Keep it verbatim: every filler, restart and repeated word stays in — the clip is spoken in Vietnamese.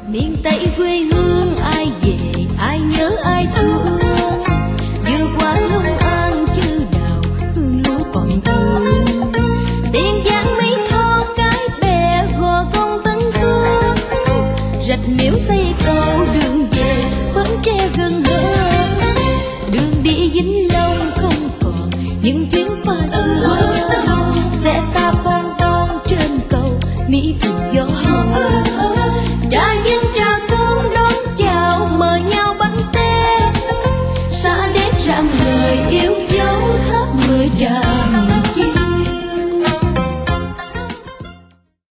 miền Tây quê hương ai về ai nhớ ai thương, vừa qua Long An chư đào hương lúa còn vương, Tiền Giang Mỹ Tho cái bè gò con Tân Cương, Rạch Miễu xây cầu đường về Bến Tre gần hơn, đường đi Vĩnh Long không còn những chuyến pha xưa sẽ ta phong